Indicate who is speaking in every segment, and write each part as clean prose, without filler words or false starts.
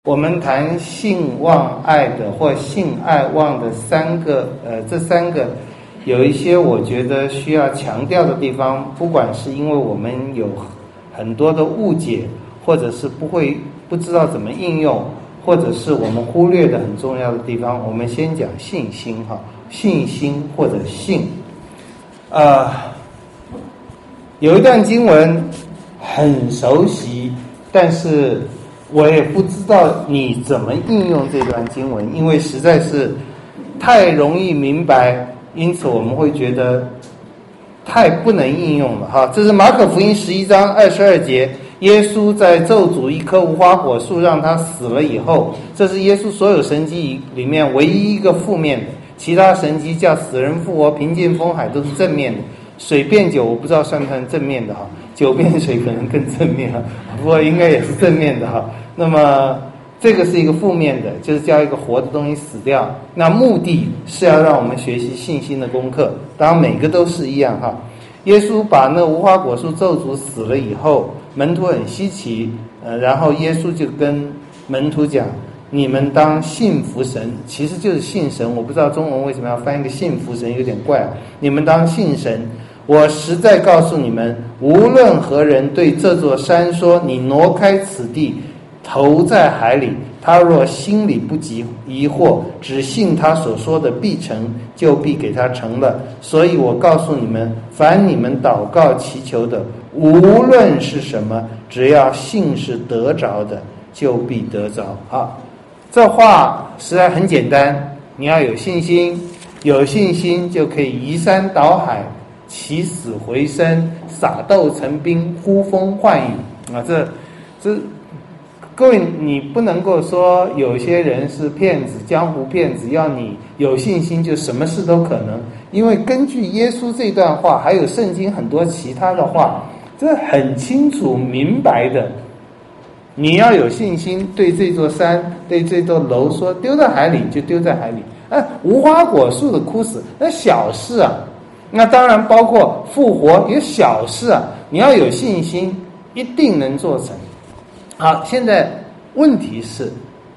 Speaker 1: 我们谈性望爱的或性爱望的这三个有一些我觉得需要强调的地方，不管是因为我们有很多的误解，或者是不知道怎么应用，或者是我们忽略的很重要的地方，我们先讲信心信心或者性。有一段经文很熟悉，但是我也不知道你怎么应用这段经文，因为实在是太容易明白，因此我们会觉得太不能应用了这是马可福音11章22节，耶稣在咒诅一棵无花果树让他死了以后，这是耶稣所有神迹里面唯一一个负面的，其他神迹叫死人复活、平静风海都是正面的。水变酒我不知道算不算正面的酒变水可能更正面不过应该也是正面的那么这个是一个负面的，就是叫一个活的东西死掉，那目的是要让我们学习信心的功课，当然每个都是一样耶稣把那无花果树咒诅死了以后，门徒很稀奇然后耶稣就跟门徒讲，你们当信服神，其实就是信神，我不知道中文为什么要翻一个信服神，有点怪你们当信神，我实在告诉你们，无论何人对这座山说，你挪开此地投在海里，他若心里不疑惑，只信他所说的必成，就必给他成了。所以我告诉你们，凡你们祷告祈求的，无论是什么，只要信是得着的，就必得着这话实在很简单，你要有信心，有信心就可以移山倒海，起死回生，撒豆成兵，呼风唤雨这各位，你不能够说有些人是骗子，江湖骗子，要你有信心就什么事都可能，因为根据耶稣这段话，还有圣经很多其他的话，这很清楚明白的，你要有信心，对这座山，对这座楼说丢在海里就丢在海里无花果树的枯死那小事那当然包括复活也小事你要有信心一定能做成。好，现在问题是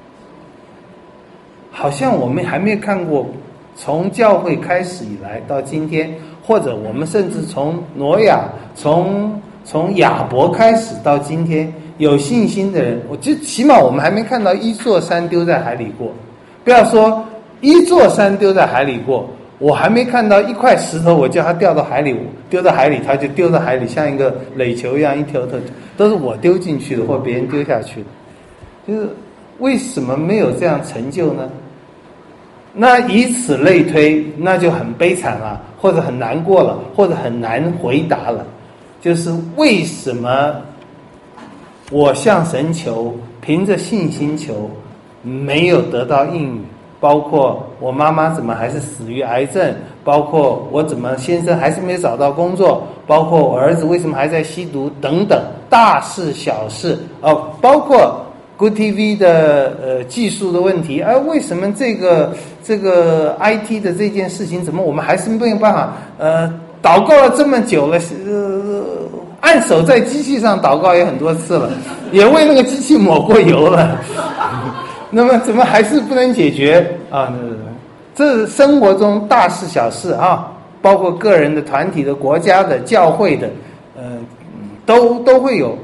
Speaker 1: 好像我们还没看过从教会开始以来到今天，或者我们甚至从挪亚从亚伯开始到今天，有信心的人，我就起码我们还没看到一座山丢在海里过，不要说一座山丢在海里过，我还没看到一块石头我叫它掉到海里，丢到海里它就丢到海里，像一个垒球一样一条都是我丢进去的或别人丢下去的，就是为什么没有这样成就呢？那以此类推，那就很悲惨了，或者很难过了，或者很难回答了，就是为什么我向神求，凭着信心求，没有得到应允，包括我妈妈怎么还是死于癌症，包括我怎么先生还是没有找到工作，包括我儿子为什么还在吸毒等等，大事小事包括 Good TV 的技术的问题为什么这个 IT 的这件事情怎么我们还是没有办法祷告了这么久了按手在机器上祷告也很多次了，也为那个机器抹过油了那么怎么还是不能解决这是生活中大事小事包括个人的、团体的、国家的、教会的都会有。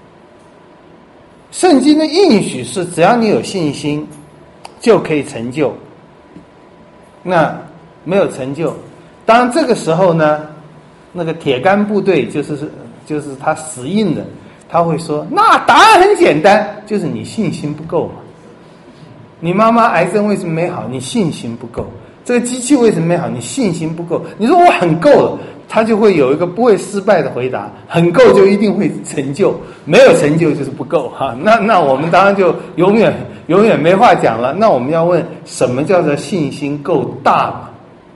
Speaker 1: 圣经的应许是只要你有信心就可以成就，那没有成就，当然这个时候呢，那个铁杆部队就是他死硬的，他会说那答案很简单，就是你信心不够嘛。你妈妈癌症为什么没好？你信心不够。这个机器为什么没好？你信心不够。你说我很够了，他就会有一个不会失败的回答，很够就一定会成就，没有成就就是不够那我们当然就永远没话讲了。那我们要问什么叫做信心够大嘛？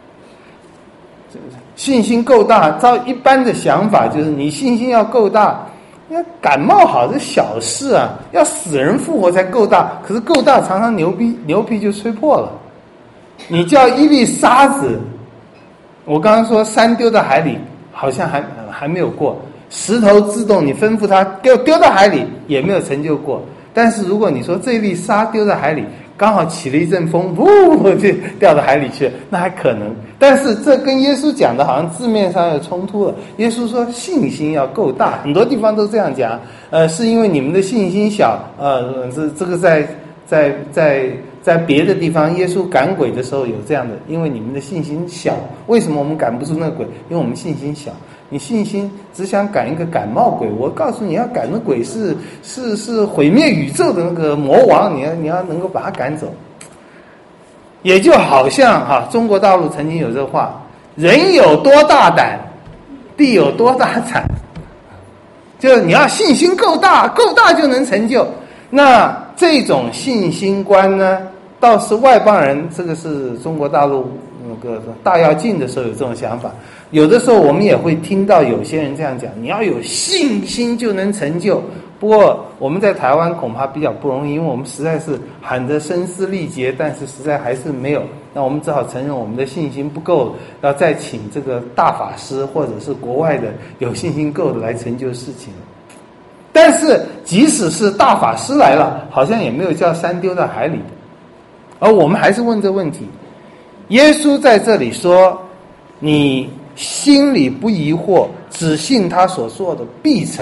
Speaker 1: 信心够大，照一般的想法就是你信心要够大，要感冒好是小事要死人复活才够大，可是够大常常牛皮就吹破了。你叫一粒沙子，我刚刚说山丢到海里好像还没有过，石头自动你吩咐它丢到海里也没有成就过， 但是如果你说这粒沙丢在海里，刚好起了一阵风，呜，就掉到海里去了，那还可能。但是这跟耶稣讲的好像字面上有冲突了。耶稣说信心要够大，很多地方都这样讲。是因为你们的信心小。这个在别的地方，耶稣赶鬼的时候有这样的，因为你们的信心小。为什么我们赶不出那个鬼？因为我们信心小。你信心只想赶一个感冒鬼，我告诉你要赶的鬼是毁灭宇宙的那个魔王，你要能够把他赶走。也就好像中国大陆曾经有这话，人有多大胆，地有多大产。就你要信心够大，够大就能成就。那这种信心观呢，倒是外邦人，这个是中国大陆那个大跃进的时候有这种想法。有的时候我们也会听到有些人这样讲，你要有信心就能成就。不过我们在台湾恐怕比较不容易，因为我们实在是喊得声嘶力竭，但是实在还是没有。那我们只好承认我们的信心不够，要再请这个大法师或者是国外的有信心够的来成就事情。但是即使是大法师来了，好像也没有叫山丢到海里的。而我们还是问这问题，耶稣在这里说，你心里不疑惑，只信他所说的必成。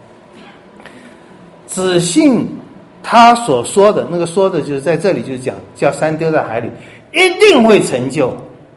Speaker 1: 只信他所说的，那个说的就是在这里就是讲叫山丢在海里，一定会成就。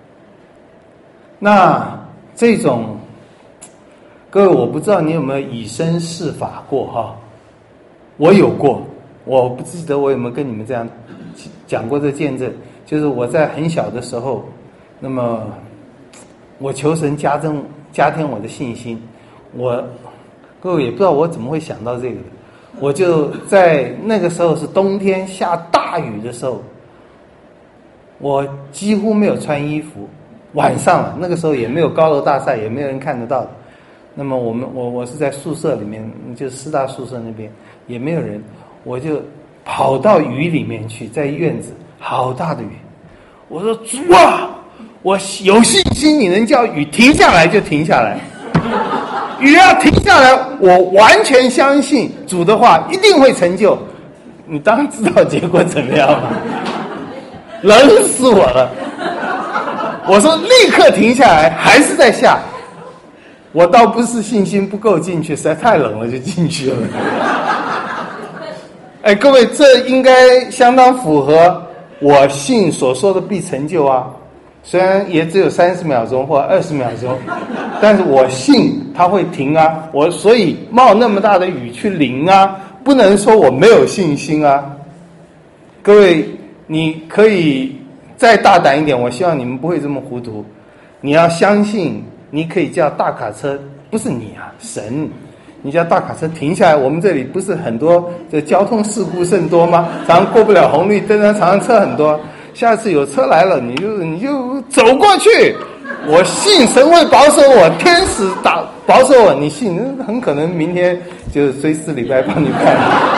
Speaker 1: 那这种，各位我不知道你有没有以身试法过哈？我有过，我不记得我有没有跟你们这样讲过这见证。就是我在很小的时候，那么我求神加添我的信心。各位也不知道我怎么会想到这个的。我就在那个时候是冬天下大雨的时候，我几乎没有穿衣服，晚上了，那个时候也没有高楼大厦，也没有人看得到的。那么我是在宿舍里面，就是师大宿舍那边也没有人，我就跑到雨里面去，在院子，好大的雨。我说主啊，我有信心你能叫雨停下来就停下来，雨要停下来，我完全相信主的话一定会成就。你当然知道结果怎么样吗？冷死我了。我说立刻停下来，还是在下。我倒不是信心不够进去，实在太冷了就进去了。各位，这应该相当符合我信所说的必成就啊。虽然也只有30秒钟或20秒钟，但是我信它会停啊。我所以冒那么大的雨去淋啊，不能说我没有信心啊。各位，你可以再大胆一点，我希望你们不会这么糊涂。你要相信，你可以叫大卡车，不是你啊，神。你叫大卡车停下来，我们这里不是很多这交通事故甚多吗？常常过不了红绿灯啊，常常车很多。下次有车来了，你就走过去。我信神会保守我，天使保守我，你信，很可能明天就是追4礼拜帮你看。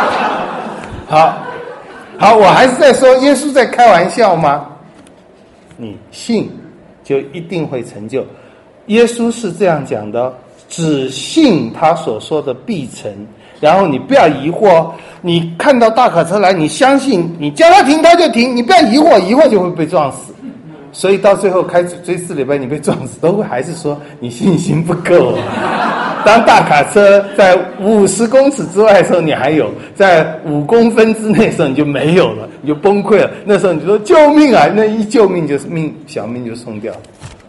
Speaker 1: 好，我还是在说，耶稣在开玩笑吗？你信就一定会成就。耶稣是这样讲的，只信他所说的必成。然后你不要疑惑，你看到大卡车来，你相信，你叫他停他就停，你不要疑惑就会被撞死。所以到最后开追4礼拜你被撞死，都会还是说你信心不够。当大卡车在50公尺之外的时候你还有，在5公分之内的时候你就没有了，你就崩溃了。那时候你就说救命啊，那一救命就是小命就送掉。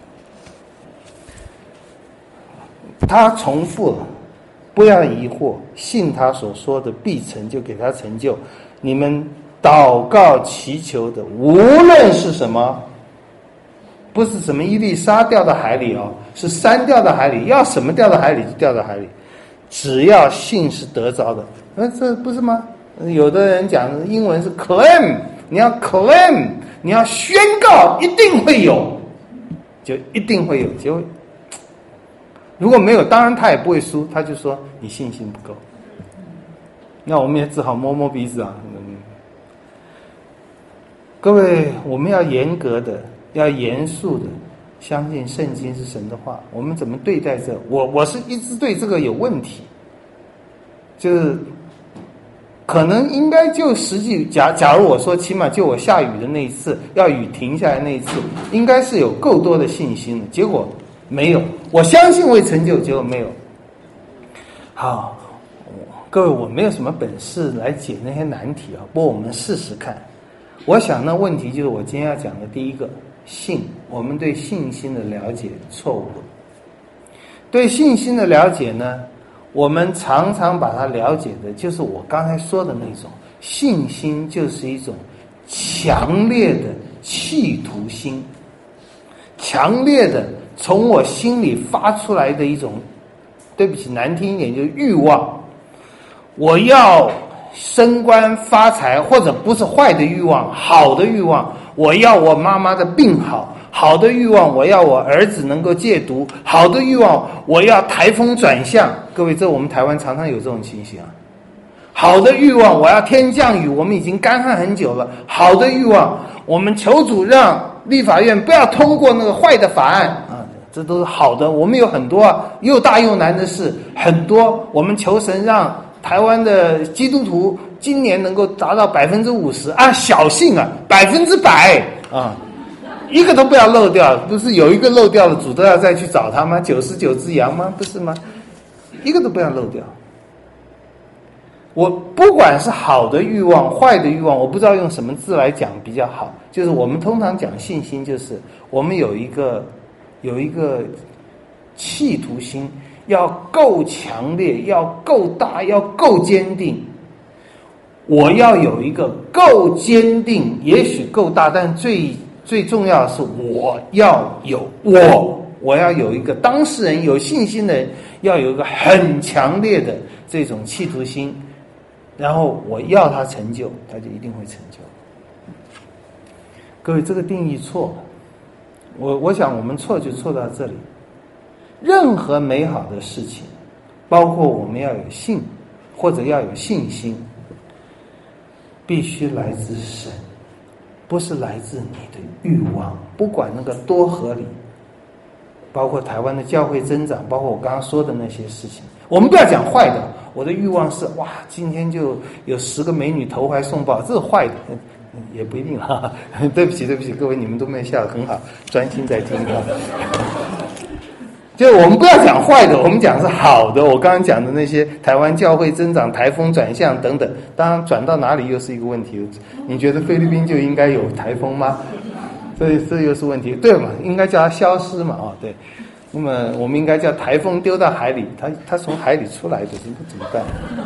Speaker 1: 他重复了，不要疑惑，信他所说的必成就，给他成就。你们祷告祈求的无论是什么，不是什么一粒沙掉到海里是山掉到海里，要什么掉到海里就掉到海里，只要信是得着的。这不是吗？有的人讲英文是 claim， 你要 claim， 你要宣告一定会有，就一定会有。结果如果没有，当然他也不会输，他就说你信心不够。那我们也只好摸摸鼻子啊。各位，我们要严格的，要严肃的相信圣经是神的话。我们怎么对待这？我是一直对这个有问题，就是可能应该就实际假如我说起码就我下雨的那一次，要雨停下来那一次，应该是有够多的信心的，结果没有。我相信会成就，结果没有。好，各位，我没有什么本事来解那些难题啊，不过我们试试看。我想那问题就是我今天要讲的第一个，信，我们对信心的了解错误了。对信心的了解呢，我们常常把它了解的就是我刚才说的那种信心，就是一种强烈的企图心，强烈的从我心里发出来的一种，对不起，难听一点就是欲望。我要升官发财，或者不是坏的欲望，好的欲望，我要我妈妈的病好，好的欲望，我要我儿子能够戒毒，好的欲望，我要台风转向。各位，这我们台湾常常有这种情形啊。好的欲望，我要天降雨，我们已经干旱很久了。好的欲望，我们求主让立法院不要通过那个坏的法案啊，这都是好的。我们有很多又大又难的事，很多我们求神让台湾的基督徒今年能够达到50%啊，小幸啊，100%啊，一个都不要漏掉。不是有一个漏掉了，主都要再去找他吗？99只羊吗？不是吗？一个都不要漏掉。我不管是好的欲望、坏的欲望，我不知道用什么字来讲比较好。就是我们通常讲信心，就是我们有一个企图心。要够强烈，要够大，要够坚定。我要有一个够坚定，也许够大，但最重要的是我要有一个当事人有信心的人，要有一个很强烈的这种企图心，然后我要他成就，他就一定会成就。各位，这个定义错了。我想我们错就错到这里。任何美好的事情，包括我们要有信或者要有信心，必须来自神，不是来自你的欲望，不管那个多合理。包括台湾的教会增长，包括我刚刚说的那些事情，我们不要讲坏的。我的欲望是哇，今天就有10个美女投怀送抱，这是坏的，也不一定哈。对不起，各位，你们都没有笑得很好，专心在听哈。就我们不要讲坏的，我们讲是好的。我刚刚讲的那些台湾教会增长、台风转向等等，当然转到哪里又是一个问题。你觉得菲律宾就应该有台风吗？这又是问题，对嘛？应该叫它消失嘛，对。那么我们应该叫台风丢到海里，它从海里出来的，怎么办？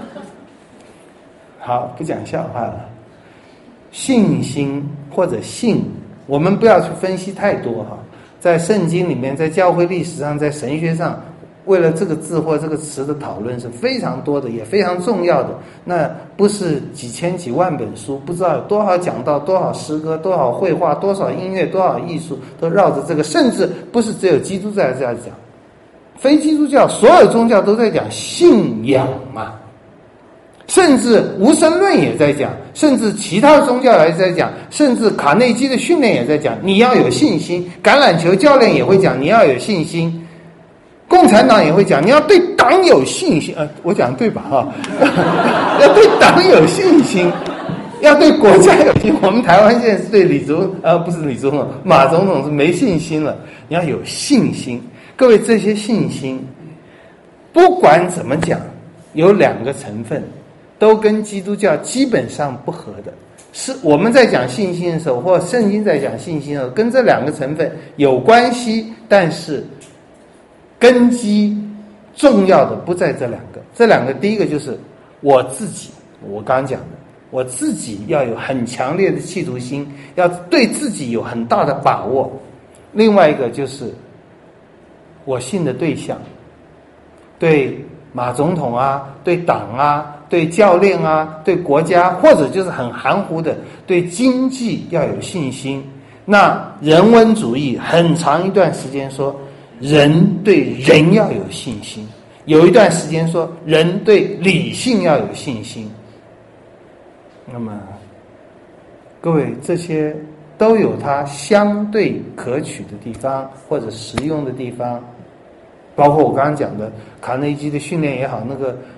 Speaker 1: 好，不讲笑话了。信心或者信，我们不要去分析太多哈。在圣经里面，在教会历史上，在神学上，为了这个字或这个词的讨论是非常多的，也非常重要的。那不是几千几万本书，不知道有多少讲道、多少诗歌、多少绘画、多少音乐、多少艺术，都绕着这个。甚至不是只有基督在这样讲，非基督教所有宗教都在讲信仰嘛。甚至无神论也在讲，甚至其他的宗教也在讲，甚至卡内基的训练也在讲，你要有信心。橄榄球教练也会讲，你要有信心。共产党也会讲，你要对党有信心。我讲对吧？哈，要对党有信心，要对国家有信心。我们台湾现在是对不是李总统，马总统是没信心了。你要有信心。各位，这些信心，不管怎么讲，有2个成分。都跟基督教基本上不合的，是我们在讲信心的时候，或圣经在讲信心的时候，跟这2个成分有关系，但是根基重要的不在这2个。这2个，第一个就是我自己，我刚刚讲的，我自己要有很强烈的企图心，要对自己有很大的把握。另外一个就是我信的对象，对马总统啊，对党啊，对教练啊，对国家，或者就是很含糊的对经济要有信心。那人文主义很长一段时间说人对人要有信心，有一段时间说人对理性要有信心。那么各位，这些都有它相对可取的地方或者实用的地方，包括我刚刚讲的卡内基的训练也好，那个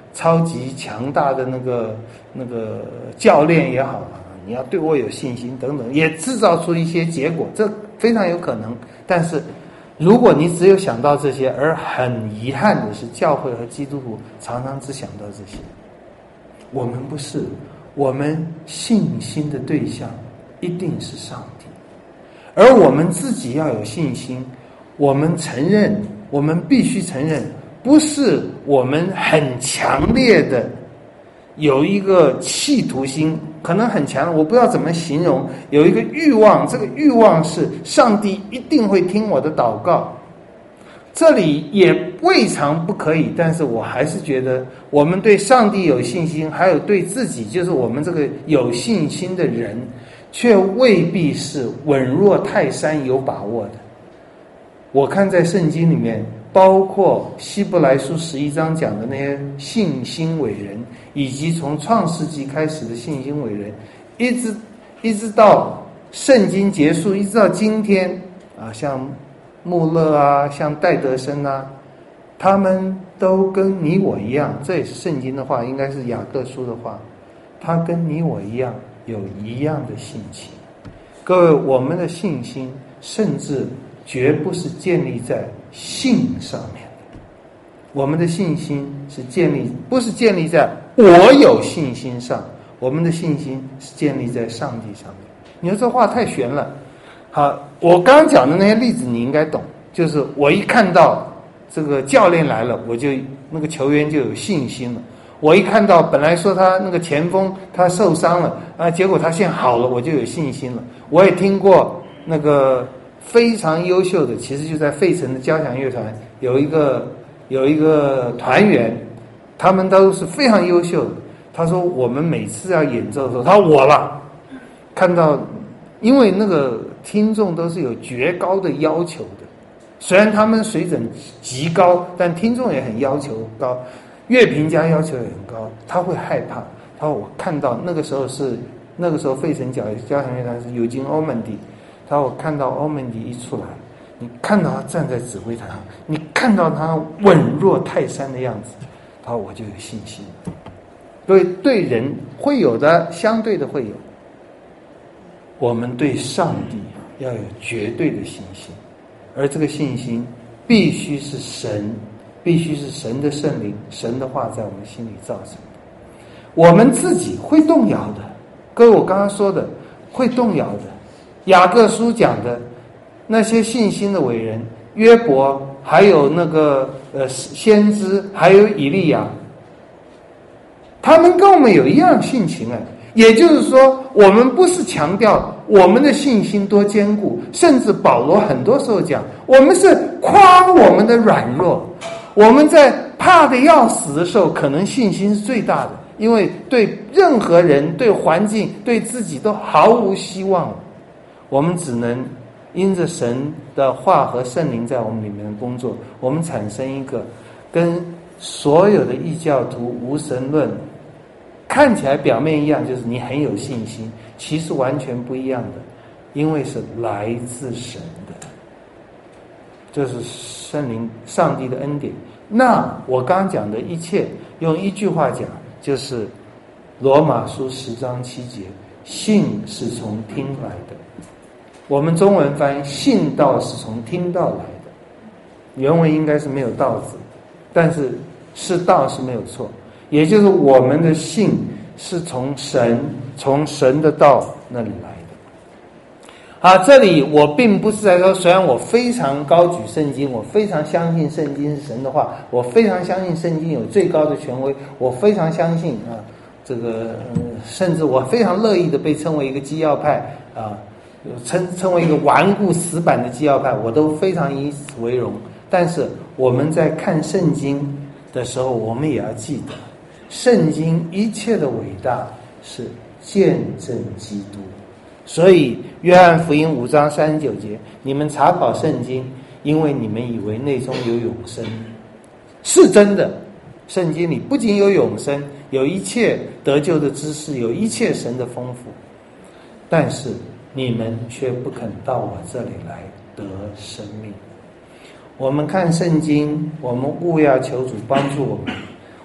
Speaker 1: 超级强大的那个教练也好，你要对我有信心等等，也制造出一些结果，这非常有可能。但是如果你只有想到这些，而很遗憾的是，教会和基督徒常常只想到这些。我们不是，我们信心的对象一定是上帝，而我们自己要有信心。我们承认，我们必须承认，不是我们很强烈的有一个企图心，可能很强，我不知道怎么形容，有一个欲望，这个欲望是上帝一定会听我的祷告。这里也未尝不可以，但是我还是觉得我们对上帝有信心，还有对自己，就是我们这个有信心的人，却未必是稳若泰山有把握的。我看在圣经里面，包括希伯来书11章讲的那些信心伟人，以及从创世纪开始的信心伟人，一直到圣经结束，一直到今天啊，像穆勒啊，像戴德生啊，他们都跟你我一样，这也是圣经的话，应该是雅各书的话，他跟你我一样有一样的性情。各位，我们的信心甚至绝不是建立在信上面的，我们的信心是不是建立在我有信心上，我们的信心是建立在上帝上面。你说这话太悬了。好，我刚刚讲的那些例子你应该懂，就是我一看到这个教练来了，我就那个球员就有信心了。我一看到本来说他那个前锋他受伤了啊，结果他现在好了，我就有信心了。我也听过那个非常优秀的，其实就在费城的交响乐团有一个团员，他们都是非常优秀的。他说我们每次要演奏的时候，他说我了，看到因为那个听众都是有绝高的要求的，虽然他们水准极高，但听众也很要求高，乐评家要求也很高，他会害怕。他说我看到那个时候费城交响乐团是尤金·欧曼迪，他说我看到欧曼迪一出来，你看到他站在指挥台上，你看到他稳若泰山的样子，他说我就有信心。对人会有的，相对的会有。我们对上帝要有绝对的信心，而这个信心必须是神的圣灵、神的话在我们心里造成的。我们自己会动摇的，各位，我刚刚说的会动摇的。雅各书讲的那些信心的伟人，约伯，还有那个先知，还有以利亚，他们跟我们有一样性情啊。也就是说，我们不是强调我们的信心多坚固，甚至保罗很多时候讲，我们是夸我们的软弱。我们在怕得要死的时候，可能信心是最大的，因为对任何人、对环境、对自己都毫无希望了。我们只能因着神的话和圣灵在我们里面的工作，我们产生一个跟所有的异教徒无神论看起来表面一样，就是你很有信心，其实完全不一样的，因为是来自神的，这是圣灵上帝的恩典。那我刚刚讲的一切，用一句话讲，就是罗马书10章7节，信是从听来的。我们中文翻译信道是从听道来的，原文应该是没有道字，但是道是没有错。也就是我们的信是从神的道那里来的。这里我并不是在说，虽然我非常高举圣经，我非常相信圣经是神的话，我非常相信圣经有最高的权威，我非常相信甚至我非常乐意的被称为一个基要派称为一个顽固死板的基要派，我都非常以此为荣。但是我们在看圣经的时候，我们也要记得，圣经一切的伟大是见证基督。所以约翰福音5章39节，你们查考圣经，因为你们以为内中有永生。是真的，圣经里不仅有永生，有一切得救的知识，有一切神的丰富，但是你们却不肯到我这里来得生命。我们看圣经，我们务要求主帮助我们。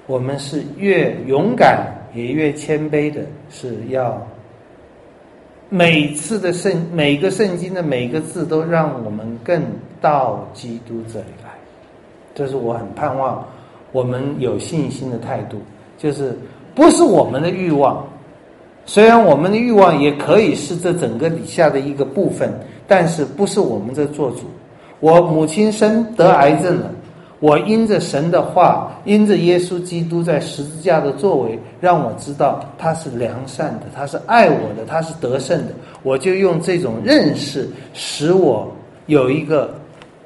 Speaker 1: 我们是越勇敢也越谦卑的，是要每个圣经的每个字都让我们更到基督这里来。这是我很盼望我们有信心的态度，就是不是我们的欲望，虽然我们的欲望也可以是这整个底下的一个部分，但是不是我们这做主。我母亲得癌症了，我因着神的话，因着耶稣基督在十字架的作为，让我知道他是良善的，他是爱我的，他是得胜的。我就用这种认识使我有一个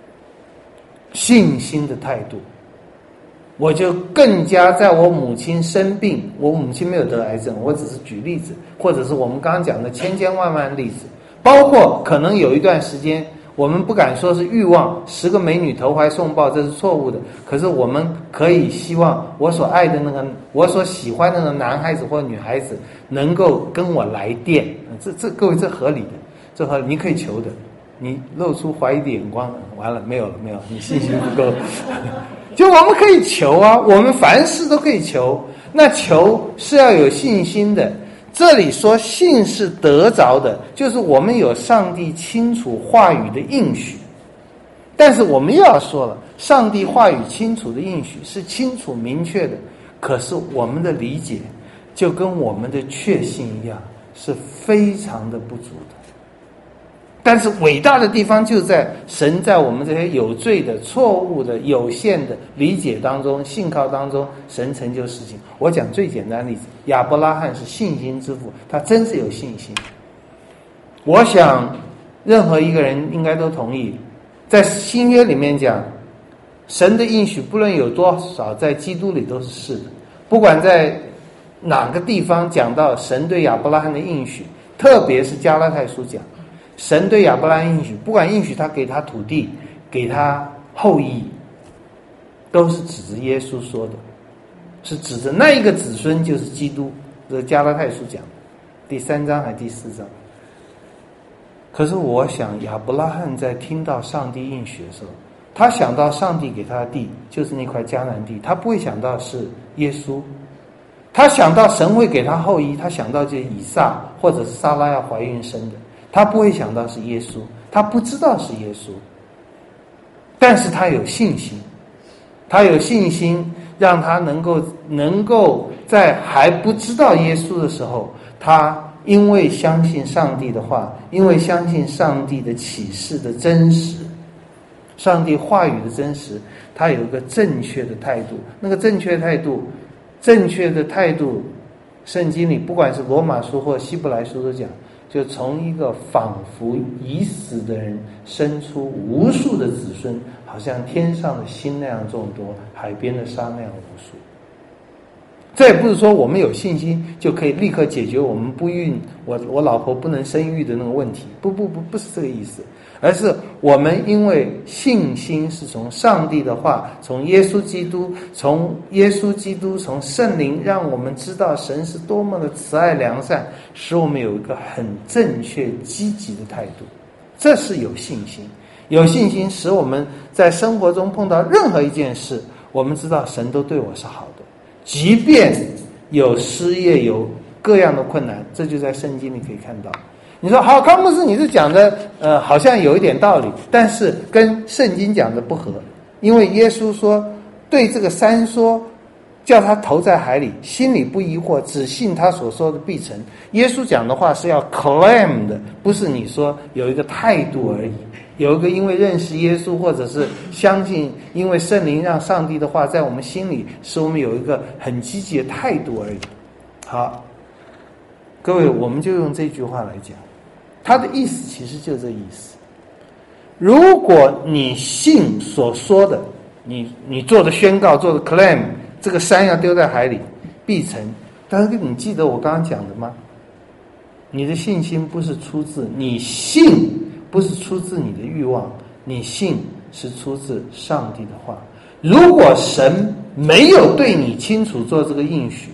Speaker 1: 信心的态度，我就更加在我母亲生病，我母亲没有得癌症，我只是举例子，或者是我们刚刚讲的千千万万例子，包括可能有一段时间我们不敢说是欲望，10个美女投怀送抱，这是错误的。可是我们可以希望我所爱的那个，我所喜欢的那个男孩子或女孩子能够跟我来电，各位这合理的，这合理，你可以求的。你露出怀疑的眼光，完了没有，你信心不够。就我们可以求啊，我们凡事都可以求，那求是要有信心的。这里说信是得着的，就是我们有上帝清楚话语的应许。但是我们又要说了，上帝话语清楚的应许是清楚明确的，可是我们的理解就跟我们的确信一样，是非常的不足的。但是伟大的地方就在神在我们这些有罪的、错误的、有限的理解当中、信靠当中，神成就事情。我讲最简单的例子，亚伯拉罕是信心之父，他真是有信心。我想任何一个人应该都同意，在新约里面讲，神的应许不论有多少，在基督里都是是的。不管在哪个地方讲到神对亚伯拉罕的应许，特别是加拉太书讲神对亚伯拉罕应许，不管应许他给他土地，给他后裔，都是指着耶稣说的，是指着那一个子孙就是基督。这加拉太书讲第3章还第4章。可是我想亚伯拉罕在听到上帝应许的时候，他想到上帝给他的地就是那块迦南地，他不会想到是耶稣。他想到神会给他后裔，他想到就是以撒或者是撒拉要怀孕生的，他不会想到是耶稣，他不知道是耶稣。但是他有信心，他有信心让他能够在还不知道耶稣的时候，他因为相信上帝的话，因为相信上帝的启示的真实，上帝话语的真实，他有一个正确的态度。那个正确的态度，圣经里不管是罗马书或希伯来书都讲，就从一个仿佛已死的人生出无数的子孙，好像天上的星那样众多，海边的沙那样无数。这也不是说我们有信心就可以立刻解决我们不孕，我老婆不能生育的那个问题，不是这个意思，而是我们因为信心是从上帝的话，从耶稣基督，从圣灵，让我们知道神是多么的慈爱良善，使我们有一个很正确积极的态度。这是有信心，有信心使我们在生活中碰到任何一件事，我们知道神都对我是好的，即便有失业，有各样的困难，这就在圣经里可以看到。你说好，康牧师，你是讲的好像有一点道理，但是跟圣经讲的不合。因为耶稣说，对这个山说，叫他投在海里，心里不疑惑，只信他所说的必成。耶稣讲的话是要 claim 的，不是你说有一个态度而已，有一个因为认识耶稣，或者是相信，因为圣灵让上帝的话在我们心里，使我们有一个很积极的态度而已。好，各位，我们就用这句话来讲，他的意思其实就这意思。如果你信所说的，你做的宣告，做的 claim， 这个山要丢在海里必成。但是你记得我刚刚讲的吗？你的信心不是出自你信，不是出自你的欲望，你信是出自上帝的话。如果神没有对你清楚做这个应许，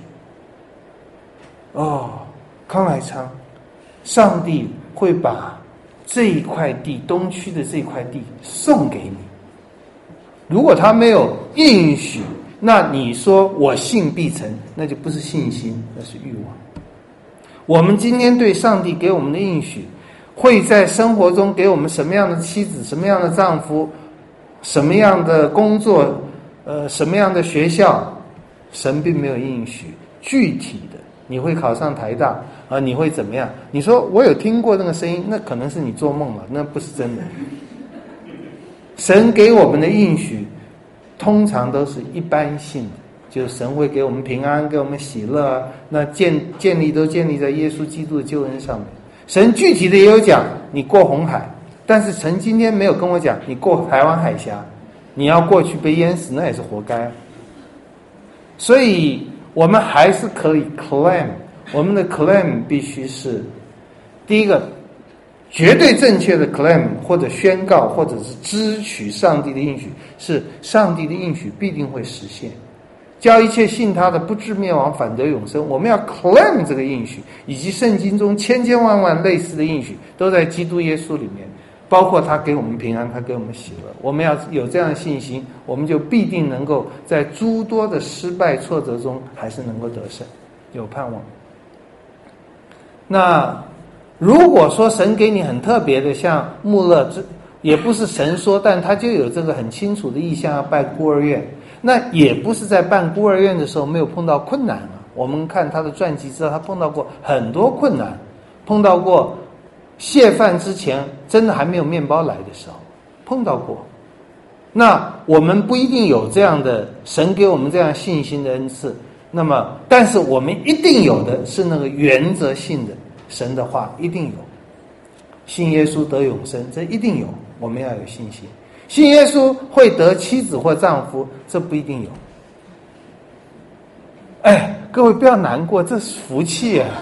Speaker 1: 康来昌，上帝会把这一块地，东区的这块地送给你。如果他没有应许， 那你说我信必成，那就不是信心，那是欲望。我们今天对上帝给我们的应许，会在生活中给我们什么样的妻子，什么样的丈夫，什么样的工作，什么样的学校，神并没有应许具体的你会考上台大啊，你会怎么样？你说我有听过那个声音，那可能是你做梦了，那不是真的。神给我们的应许通常都是一般性的，就是神会给我们平安，给我们喜乐啊，那建立都建立在耶稣基督的救恩上面。神具体的也有讲你过红海，但是神今天没有跟我讲你过台湾海峡，你要过去被淹死，那也是活该。所以我们还是可以 claim， 我们的 claim 必须是第一个绝对正确的 claim， 或者宣告，或者是支取上帝的应许，是上帝的应许必定会实现，叫一切信他的不至灭亡，反得永生。我们要 claim 这个应许，以及圣经中千千万万类似的应许都在基督耶稣里面，包括他给我们平安，他给我们喜乐。我们要有这样的信心，我们就必定能够在诸多的失败挫折中还是能够得胜，有盼望。那如果说神给你很特别的，像穆勒，也不是神说，但他就有这个很清楚的意向要办孤儿院，那也不是在办孤儿院的时候没有碰到困难啊。我们看他的传记知道他碰到过很多困难，碰到过谢饭之前真的还没有面包来的时候碰到过。那我们不一定有这样的神给我们这样信心的恩赐，那么但是我们一定有的是那个原则性的神的话，一定有。信耶稣得永生，这一定有，我们要有信心。信耶稣会得妻子或丈夫，这不一定有。哎，各位不要难过，这是福气啊！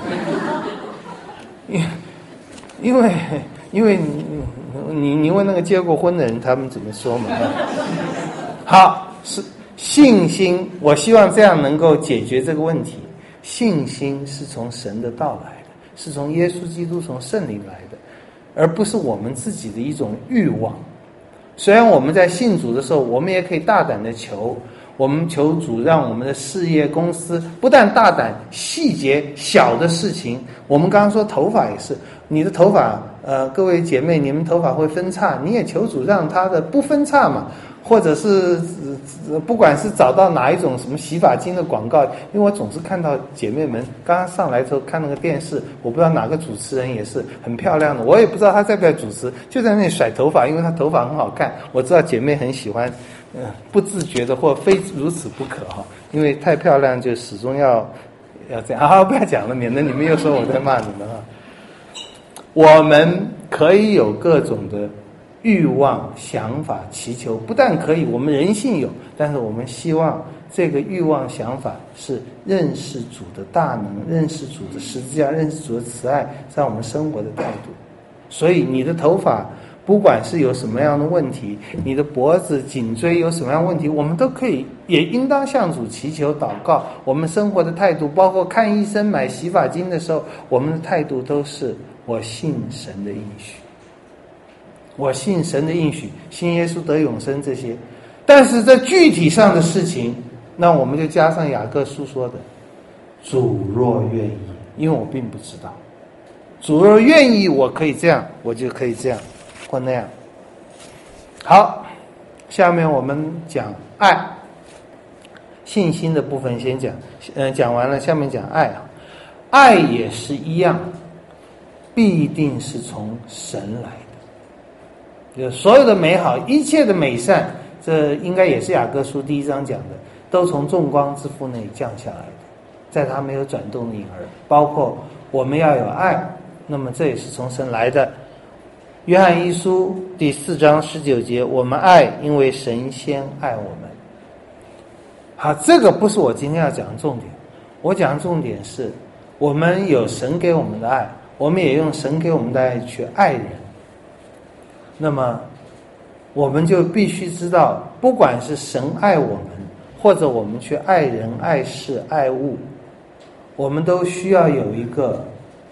Speaker 1: 因为你问那个结过婚的人，他们怎么说嘛？好，是信心，我希望这样能够解决这个问题。信心是从神的道来的，是从耶稣基督从圣灵来的，而不是我们自己的一种欲望。虽然我们在信主的时候，我们也可以大胆的求，我们求主让我们的事业公司不但大胆，细节小的事情，我们刚刚说头发也是，你的头发各位姐妹，你们头发会分叉，你也求主让它的不分叉嘛，或者是不管是找到哪一种什么洗发精的广告，因为我总是看到姐妹们刚刚上来的时候看那个电视，我不知道哪个主持人也是很漂亮的，我也不知道她在不在主持，就在那里甩头发，因为她头发很好看，我知道姐妹很喜欢，不自觉的或非如此不可哈，因为太漂亮就始终要这样。好，不要讲了，免得你们又说我在骂你们啊。我们可以有各种的欲望、想法、祈求，不但可以，我们人性有，但是我们希望这个欲望、想法是认识主的大能，认识主的十字架，认识主的慈爱，在我们生活的态度。所以你的头发不管是有什么样的问题，你的脖子、颈椎有什么样的问题，我们都可以，也应当向主祈求祷告。我们生活的态度，包括看医生、买洗发精的时候，我们的态度都是我信神的应许，我信神的应许，信耶稣得永生这些。但是在具体上的事情，那我们就加上雅各书说的，主若愿意，因为我并不知道，主若愿意我可以这样，我就可以这样或那样。好，下面我们讲爱，信心的部分先讲，讲完了，下面讲爱啊。爱也是一样，必定是从神来的。就所有的美好，一切的美善，这应该也是雅各书第1章讲的，都从众光之父那里降下来的，在他没有转动的影儿。包括我们要有爱，那么这也是从神来的。约翰一书第4章19节，我们爱，因为神先爱我们。好，这个不是我今天要讲的重点，我讲的重点是我们有神给我们的爱，我们也用神给我们的爱去爱人。那么我们就必须知道，不管是神爱我们，或者我们去爱人、爱事、爱物，我们都需要有一个，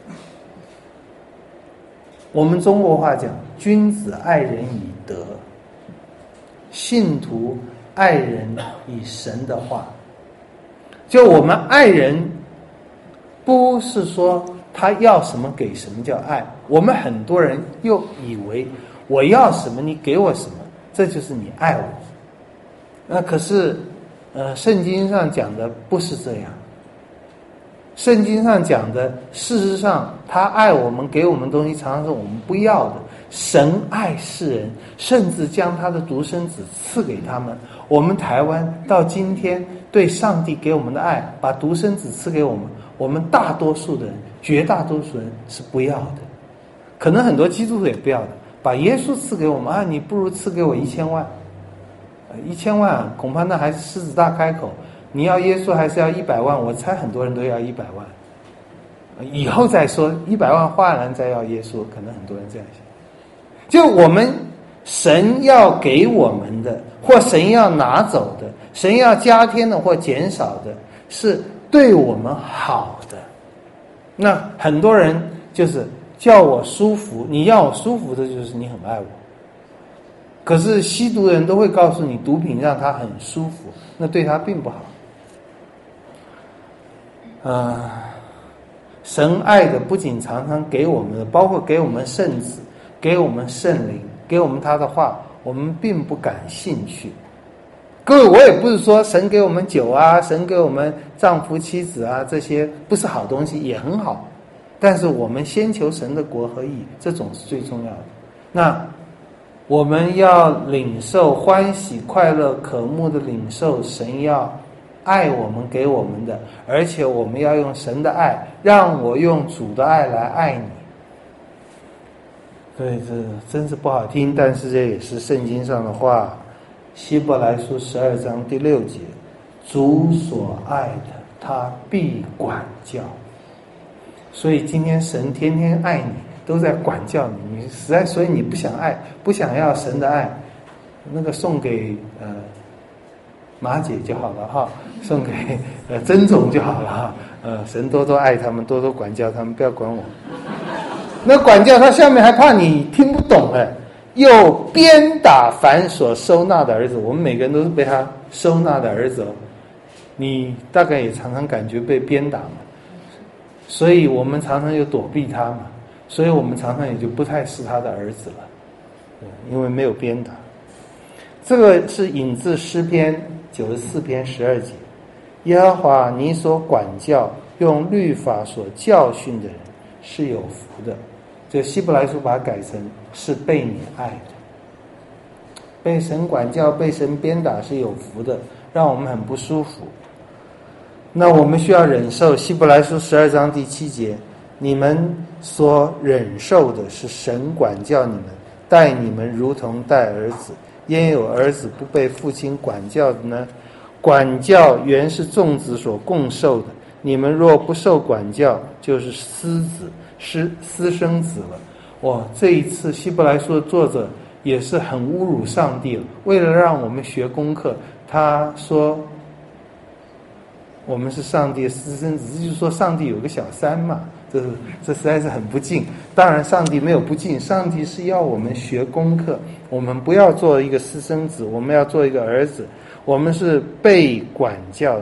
Speaker 1: 我们中国话讲，君子爱人以德，信徒爱人以神的话。就我们爱人，不是说他要什么给什么叫爱。我们很多人又以为我要什么你给我什么，这就是你爱我。那可是圣经上讲的不是这样。圣经上讲的，事实上他爱我们，给我们东西常常是我们不要的。神爱世人，甚至将他的独生子赐给他们。我们台湾到今天对上帝给我们的爱，把独生子赐给我们，我们大多数的人，绝大多数人是不要的。可能很多基督徒也不要的，把耶稣赐给我们啊，你不如赐给我1000万。1000万恐怕那还是狮子大开口。你要耶稣还是要100万？我猜很多人都要100万。以后再说100万花完再要耶稣，可能很多人这样想。就我们神要给我们的，或神要拿走的，神要加添的或减少的，是对我们好的。那很多人就是叫我舒服，你要我舒服的就是你很爱我。可是吸毒的人都会告诉你，毒品让他很舒服，那对他并不好。神爱的不仅常常给我们的，包括给我们圣子，给我们圣灵，给我们他的话，我们并不感兴趣。各位，我也不是说神给我们酒啊，神给我们丈夫妻子啊，这些不是好东西，也很好。但是我们先求神的国和义，这种是最重要的。那我们要领受欢喜快乐渴慕的领受神要爱我们给我们的，而且我们要用神的爱，让我用主的爱来爱你。对，这真是不好听，但是这也是圣经上的话。希伯来书12章第6节，主所爱的他必管教。所以今天神天天爱你，都在管教你，你实在，所以你不想爱，不想要神的爱，那个送给马姐就好了哈，送给曾总就好了哈。神多多爱他们，多多管教他们，不要管我。那管教他下面还怕你听不懂哎，又鞭打凡所收纳的儿子。我们每个人都是被他收纳的儿子哦，你大概也常常感觉被鞭打嘛，所以我们常常又躲避他嘛，所以我们常常也就不太是他的儿子了，因为没有鞭打。这个是引自诗篇94篇12节，耶和华你所管教用律法所教训的人是有福的。这希伯来书把它改成是被你爱的，被神管教被神鞭打是有福的，让我们很不舒服。那我们需要忍受。希伯来书12章第7节，你们所忍受的是神管教你们，待你们如同待儿子。焉有儿子不被父亲管教的呢？管教原是众子所共受的，你们若不受管教，就是私子私生子了。这一次希伯来书的作者也是很侮辱上帝了。为了让我们学功课，他说我们是上帝的私生子，就是说上帝有个小三嘛，这实在是很不敬。当然上帝没有不敬，上帝是要我们学功课，我们不要做一个私生子，我们要做一个儿子，我们是被管教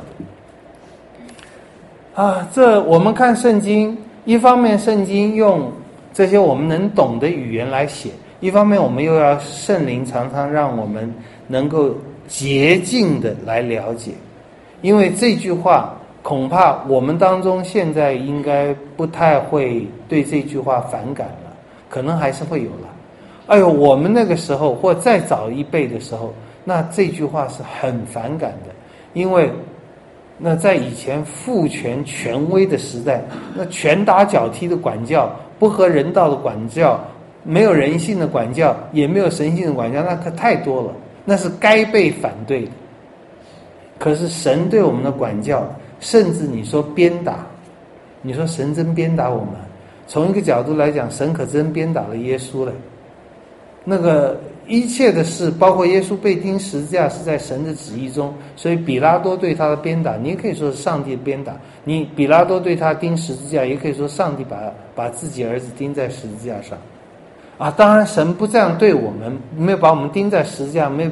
Speaker 1: 的。这我们看圣经，一方面圣经用这些我们能懂的语言来写，一方面我们又要圣灵常常让我们能够洁净的来了解。因为这句话恐怕我们当中现在应该不太会对这句话反感了，可能还是会有了。我们那个时候或再早一辈的时候，那这句话是很反感的。因为那在以前父权权威的时代，那拳打脚踢的管教，不合人道的管教，没有人性的管教，也没有神性的管教，那可太多了，那是该被反对的。可是神对我们的管教，甚至你说鞭打，你说神真鞭打我们，从一个角度来讲，神可真鞭打了耶稣了。那个一切的事，包括耶稣被钉十字架，是在神的旨意中，所以比拉多对他的鞭打，你也可以说是上帝的鞭打。比拉多对他钉十字架，也可以说上帝把自己儿子钉在十字架上。当然神不这样对我们，没有把我们钉在十字架，没有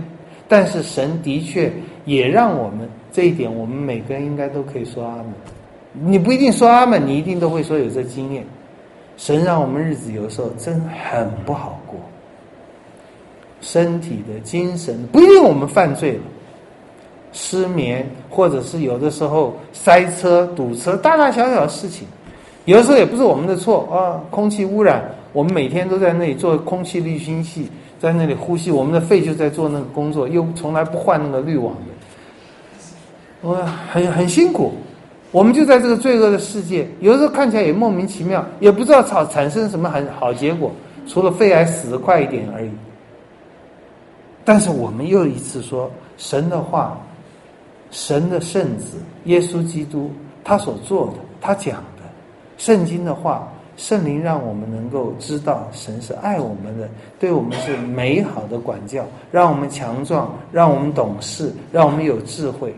Speaker 1: 但是神的确也让我们这一点，我们每个人应该都可以说阿们。你不一定说阿们，你一定都会说有这经验。神让我们日子有时候真很不好过，身体的、精神的，不一定我们犯罪了，失眠，或者是有的时候塞车、堵车，大大小小的事情，有的时候也不是我们的错啊。空气污染，我们每天都在那里做空气滤清器，在那里呼吸，我们的肺就在做那个工作，又从来不换那个滤网的，很辛苦。我们就在这个罪恶的世界，有的时候看起来也莫名其妙，也不知道产生什么很好结果，除了肺癌死得快一点而已。但是我们又一次说，神的话，神的圣子耶稣基督他所做的，他讲的圣经的话，圣灵让我们能够知道神是爱我们的，对我们是美好的管教，让我们强壮，让我们懂事，让我们有智慧。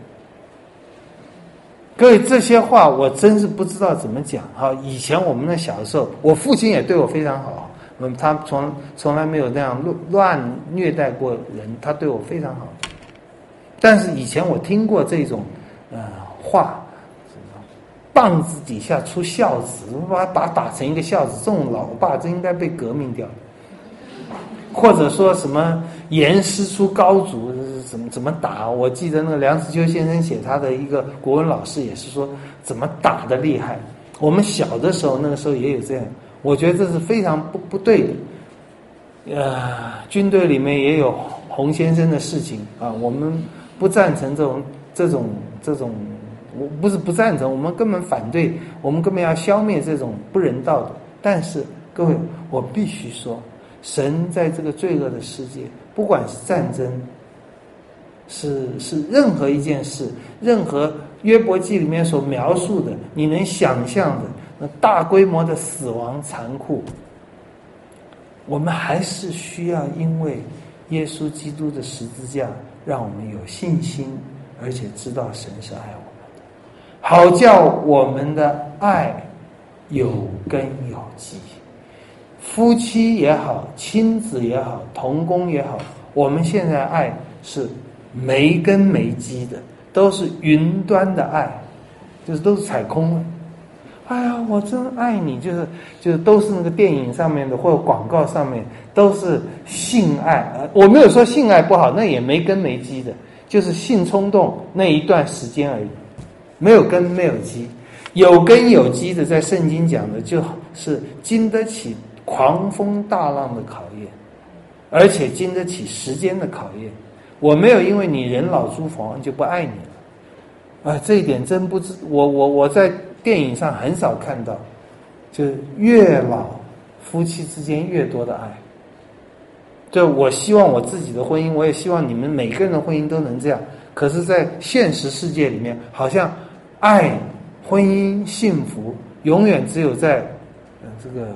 Speaker 1: 各位，这些话我真是不知道怎么讲哈。以前我们的小时候，我父亲也对我非常好，他从来没有那样乱虐待过人，他对我非常好。但是以前我听过这种话，棒子底下出孝子，把他打成一个孝子，这种老爸真应该被革命掉。或者说什么严师出高祖，怎么打？我记得那个梁实秋先生写他的一个国文老师也是说怎么打得厉害。我们小的时候那个时候也有这样，我觉得这是非常不对的。军队里面也有洪先生的事情啊，我们不赞成这种，我不是不赞成，我们根本反对，我们根本要消灭这种不人道的。但是各位，我必须说，神在这个罪恶的世界，不管是战争，是任何一件事，任何约伯记里面所描述的，你能想象的那大规模的死亡残酷，我们还是需要因为耶稣基督的十字架，让我们有信心，而且知道神是爱我们的，好叫我们的爱有根有基。夫妻也好，亲子也好，同工也好，我们现在爱是没根没基的，都是云端的爱，就是都是踩空了。哎呀，我真爱你，就是都是那个电影上面的或者广告上面都是性爱，我没有说性爱不好，那也没根没基的，就是性冲动那一段时间而已，没有根没有基。有根有基的，在圣经讲的就是经得起狂风大浪的考验，而且经得起时间的考验。我没有因为你人老珠黄就不爱你了，这一点真不知我在电影上很少看到，就是越老夫妻之间越多的爱。就我希望我自己的婚姻，我也希望你们每个人的婚姻都能这样。可是在现实世界里面，好像爱、婚姻、幸福永远只有在这个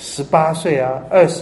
Speaker 1: 18岁啊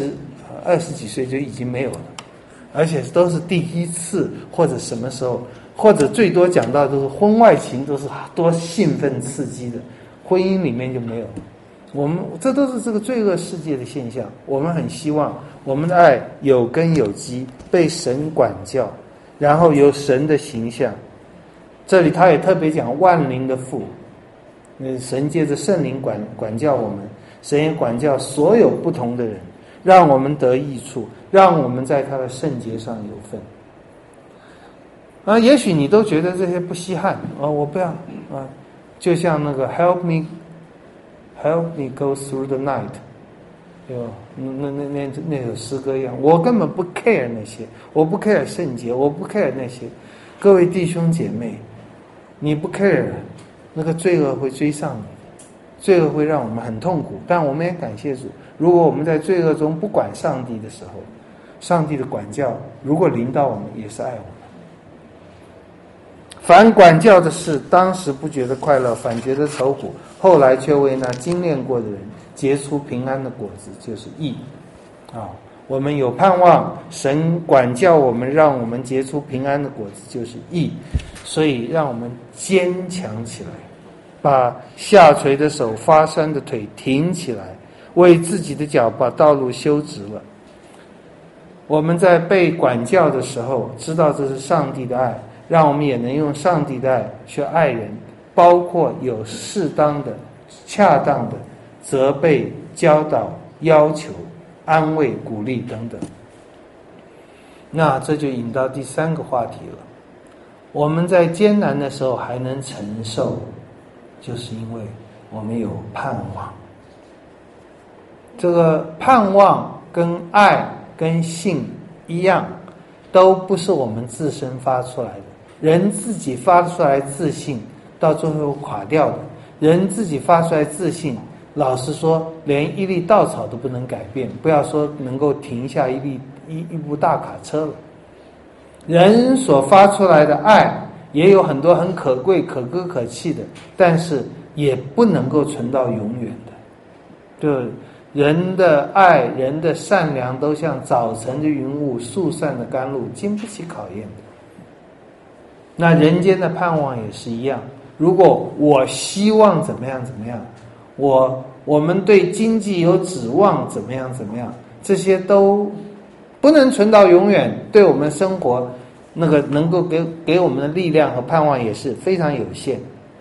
Speaker 1: 20几岁就已经没有了，而且都是第一次或者什么时候，或者最多讲到都是婚外情，都是多兴奋刺激的，婚姻里面就没有了。我们这都是这个罪恶世界的现象。我们很希望我们的爱有根有基，被神管教，然后有神的形象。这里他也特别讲万灵的父，神借着圣灵管教我们，神也管教所有不同的人，让我们得益处，让我们在他的圣洁上有份。也许你都觉得这些不稀罕我不要就像那个 help me go through the night， 那首诗歌一样，我根本不 care 那些，我不 care 圣洁，我不 care 那些。各位弟兄姐妹，你不 care， 那个罪恶会追上你，罪恶会让我们很痛苦。但我们也感谢主，如果我们在罪恶中不管上帝的时候，上帝的管教如果临到我们，也是爱我们。凡管教的事，当时不觉得快乐，反觉得愁苦，后来却为那精炼过的人结出平安的果子，就是义。我们有盼望，神管教我们，让我们结出平安的果子，就是义。所以让我们坚强起来，把下垂的手、发酸的腿挺起来，为自己的脚把道路修直了。 我们在被管教的时候，知道这是上帝的爱，让我们也能用上帝的爱去爱人，包括有适当的、恰当的责备、教导、要求、安慰、鼓励等等。那这就引到第三个话题了。我们在艰难的时候还能承受，就是因为我们有盼望。这个盼望跟爱跟信一样，都不是我们自身发出来的。人自己发出来自信，到最后垮掉的。人自己发出来自信，老实说，连一粒稻草都不能改变，不要说能够停下一部大卡车了。人所发出来的爱也有很多很可贵、可歌可泣的，但是也不能够存到永远的。就人的爱、人的善良，都像早晨的云雾、速散的甘露，经不起考验的。那人间的盼望也是一样。如果我希望怎么样怎么样，我们对经济有指望怎么样怎么样，这些都不能存到永远，对我们生活那个能够给我们的力量和盼望也是非常有限。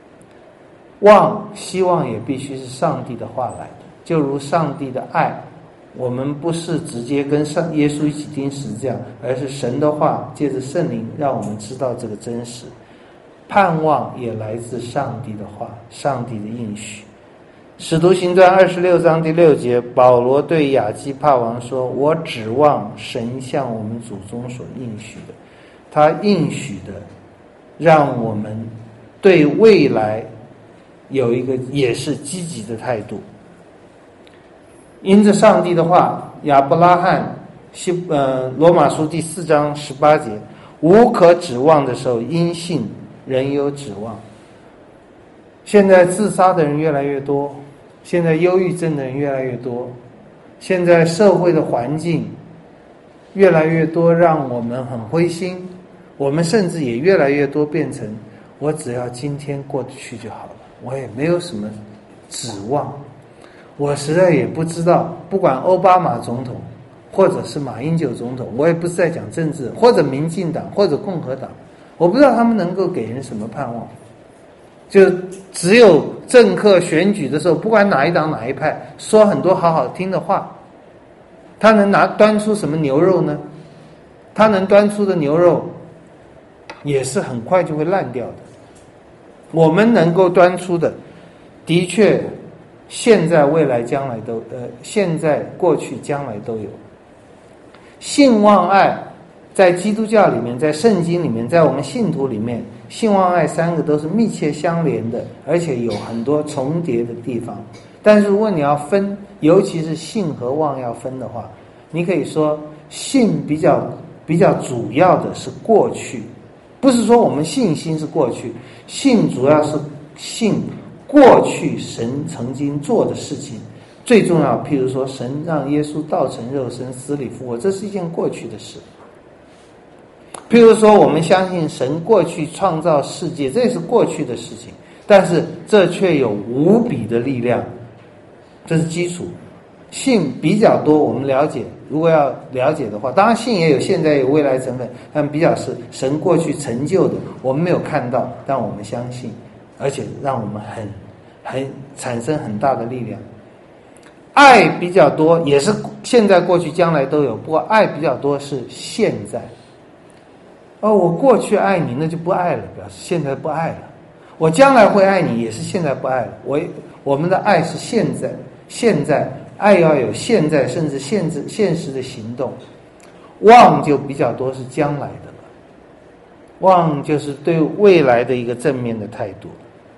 Speaker 1: 希望也必须是上帝的话来的，就如上帝的爱，我们不是直接跟耶稣一起钉十字架，而是神的话借着圣灵让我们知道这个真实。盼望也来自上帝的话，上帝的应许。使徒行传26章第6节，保罗对亚基帕王说，我指望神向我们祖宗所应许的。他应许的让我们对未来有一个也是积极的态度。因着上帝的话，亚伯拉罕罗马书第4章18节，无可指望的时候，因信仍有指望。现在自杀的人越来越多，现在忧郁症的人越来越多，现在社会的环境越来越多，让我们很灰心。我们甚至也越来越多变成，我只要今天过得去就好了，我也没有什么指望。我实在也不知道，不管奥巴马总统或者是马英九总统，我也不是在讲政治，或者民进党或者共和党，我不知道他们能够给人什么盼望。就只有政客选举的时候，不管哪一党哪一派，说很多好好听的话，他能端出什么牛肉呢？他能端出的牛肉也是很快就会烂掉的。我们能够端出的，的确现在未来将来都现在过去将来都有。信望爱在基督教里面，在圣经里面，在我们信徒里面，信望爱三个都是密切相连的，而且有很多重叠的地方。但是如果你要分，尤其是信和望要分的话，你可以说信比较主要的是过去，不是说我们信心是过去，信主要是信过去神曾经做的事情。最重要，譬如说神让耶稣道成肉身，死里复活，这是一件过去的事。譬如说我们相信神过去创造世界，这是过去的事情，但是这却有无比的力量，这是基础。信比较多，我们了解，如果要了解的话，当然信也有现在有未来成分，但比较是神过去成就的，我们没有看到，但我们相信，而且让我们很产生很大的力量。爱比较多，也是现在过去将来都有，不过爱比较多是现在。我过去爱你，那就不爱了，表示现在不爱了。我将来会爱你，也是现在不爱了。我们的爱是现在爱要有现在甚至现实的行动。望就比较多是将来的了，望就是对未来的一个正面的态度。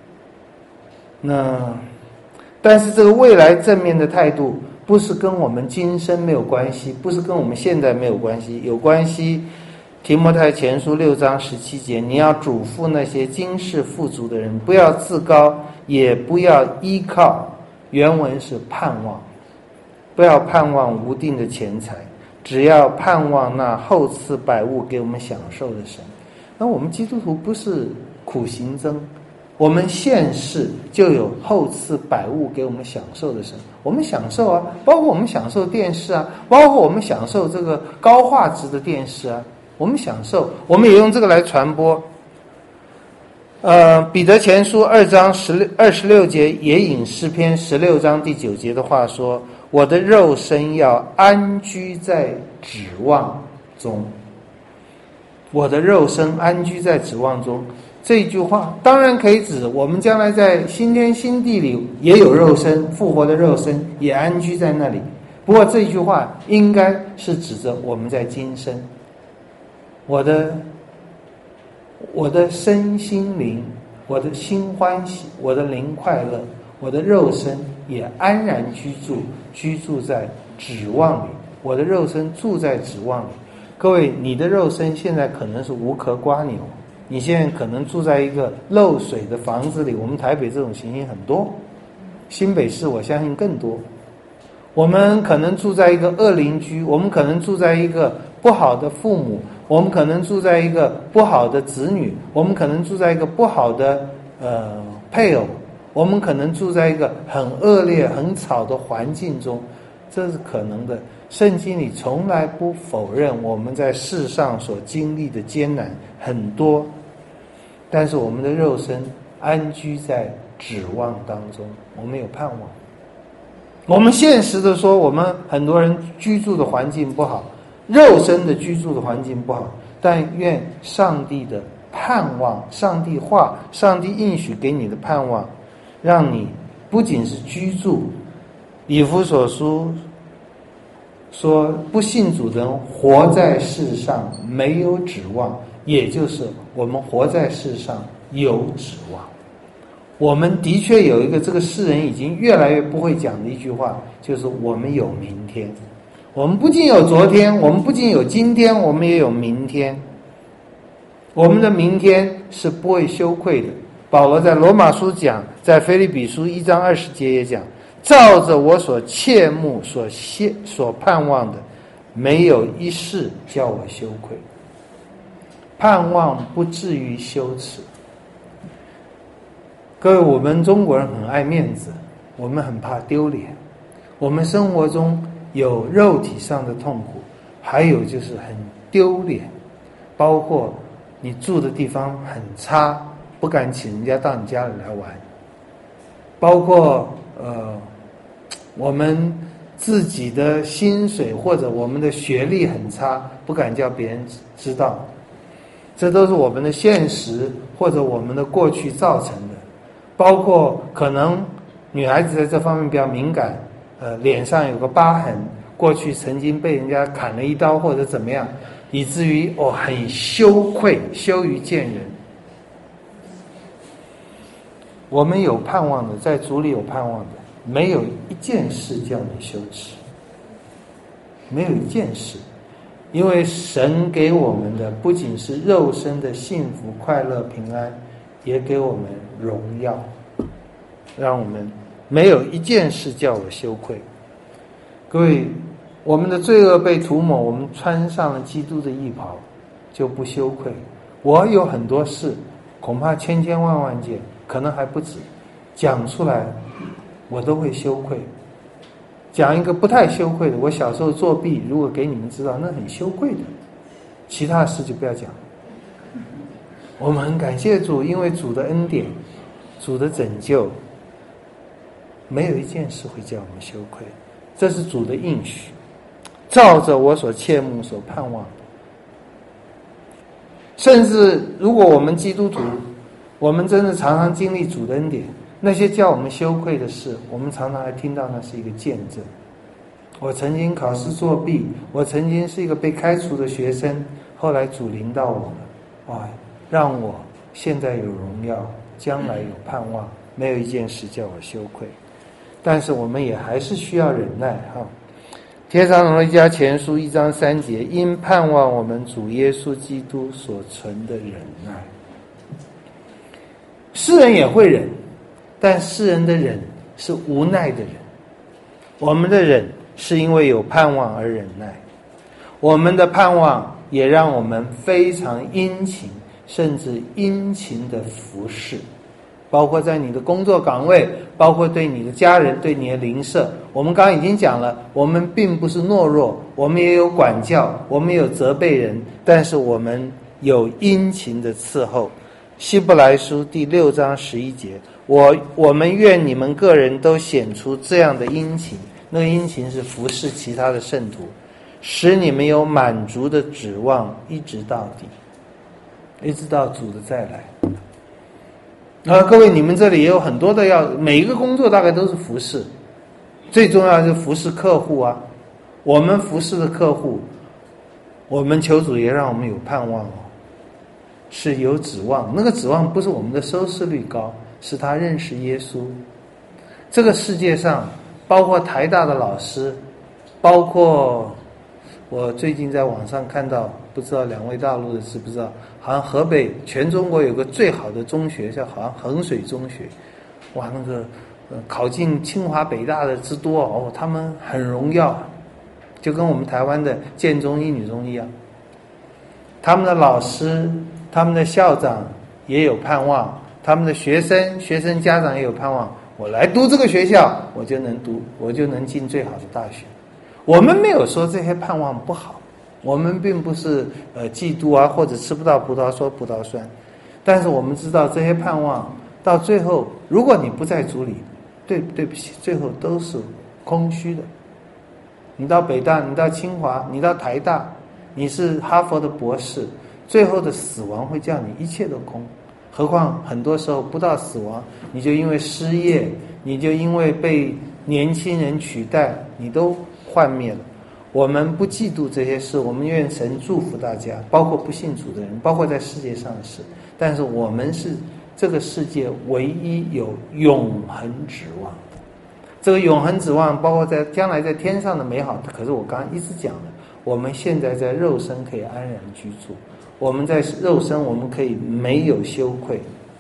Speaker 1: 但是这个未来正面的态度不是跟我们今生没有关系，不是跟我们现在没有关系，有关系。提摩太前书6章17节，你要嘱咐那些今世富足的人，不要自高，也不要依靠，原文是盼望，不要盼望无定的钱财，只要盼望那厚赐百物给我们享受的神。那我们基督徒不是苦行僧， 我们现世就有后赐百物给我们享受的神，我们享受啊，包括我们享受电视啊，包括我们享受这个高画质的电视啊，我们享受，我们也用这个来传播。彼得前书2章26节也引诗篇16章第9节的话说：我的肉身要安居在指望中。我的肉身安居在指望中，这句话当然可以指我们将来在新天新地里也有肉身，复活的肉身也安居在那里。不过这句话应该是指着我们在今生，我的身心灵，我的心欢喜，我的灵快乐，我的肉身也安然居住在指望里，我的肉身住在指望里。各位，你的肉身现在可能是无壳瓜牛，你现在可能住在一个漏水的房子里，我们台北这种情形很多，新北市我相信更多。我们可能住在一个恶邻居，我们可能住在一个不好的父母，我们可能住在一个不好的子女，我们可能住在一个不好的配偶，我们可能住在一个很恶劣很吵的环境中，这是可能的。圣经里从来不否认我们在世上所经历的艰难很多，但是我们的肉身安居在指望当中，我们有盼望。我们现实的说，我们很多人居住的环境不好，肉身的居住的环境不好，但愿上帝的盼望，上帝话，上帝应许给你的盼望，让你不仅是居住，以弗所书说不信主的人活在世上没有指望，也就是我们活在世上有指望。我们的确有一个这个世人已经越来越不会讲的一句话，就是我们有明天。我们不仅有昨天，我们不仅有今天，我们也有明天。我们的明天是不会羞愧的。保罗在罗马书讲，在腓立比书1章20节也讲，照着我所切慕所盼望的，没有一事叫我羞愧。盼望不至于羞耻。各位，我们中国人很爱面子，我们很怕丢脸，我们生活中有肉体上的痛苦，还有就是很丢脸，包括你住的地方很差，不敢请人家到你家里来玩，包括我们自己的薪水或者我们的学历很差，不敢叫别人知道，这都是我们的现实或者我们的过去造成的。包括可能女孩子在这方面比较敏感，脸上有个疤痕，过去曾经被人家砍了一刀或者怎么样，以至于很羞愧，羞于见人。我们有盼望的，在主里有盼望的，没有一件事叫你羞耻，没有一件事，因为神给我们的不仅是肉身的幸福、快乐、平安，也给我们荣耀，让我们没有一件事叫我羞愧。各位，我们的罪恶被涂抹，我们穿上了基督的义袍，就不羞愧。我有很多事，恐怕千千万万件，可能还不止，讲出来我都会羞愧。讲一个不太羞愧的，我小时候作弊，如果给你们知道，那很羞愧的。其他的事就不要讲。我们很感谢主，因为主的恩典，主的拯救，没有一件事会叫我们羞愧。这是主的应许，照着我所切慕所盼望的。甚至如果我们基督徒，我们真的常常经历主的恩典，那些叫我们羞愧的事，我们常常还听到那是一个见证。我曾经考试作弊，我曾经是一个被开除的学生，后来主领导我了，让我现在有荣耀，将来有盼望，没有一件事叫我羞愧。但是我们也还是需要忍耐哈。帖撒罗尼迦前书1章3节，因盼望我们主耶稣基督所存的忍耐。世人也会忍，但世人的忍是无奈的忍，我们的忍是因为有盼望而忍耐。我们的盼望也让我们非常殷勤，甚至殷勤的服侍。 包括在你的工作岗位，包括对你的家人，对你的邻舍。我们刚刚已经讲了，我们并不是懦弱，我们也有管教，我们也有责备人，但是我们有殷勤的伺候。希伯来书第6章11节，我们愿你们个人都显出这样的殷勤，那个殷勤是服侍其他的圣徒，使你们有满足的指望，一直到底，一直到主的再来。各位，你们这里也有很多的每一个工作大概都是服侍，最重要的是服侍客户啊。我们服侍的客户，我们求主也让我们有盼望是有指望。那个指望不是我们的收视率高，是他认识耶稣。这个世界上，包括台大的老师，包括我最近在网上看到，不知道两位大陆的知不知道，好像河北全中国有个最好的中学，好像衡水中学，哇，那个考进清华北大的之多他们很荣耀，就跟我们台湾的建中一女中一样。他们的老师，他们的校长也有盼望，他们的学生家长也有盼望，我来读这个学校，我就能进最好的大学。我们没有说这些盼望不好，我们并不是嫉妒啊，或者吃不到葡萄说葡萄酸，但是我们知道这些盼望到最后，如果你不在主里，对不起，最后都是空虚的。你到北大，你到清华，你到台大，你是哈佛的博士，最后的死亡会叫你一切都空。何况很多时候不到死亡，你就因为失业，你就因为被年轻人取代，你都幻灭了。我们不嫉妒这些事，我们愿神祝福大家，包括不信主的人，包括在世界上的事。但是我们是这个世界唯一有永恒指望的。这个永恒指望包括在将来在天上的美好，可是我刚刚一直讲的，我们现在在肉身可以安然居住，我们在肉身我们可以没有羞愧。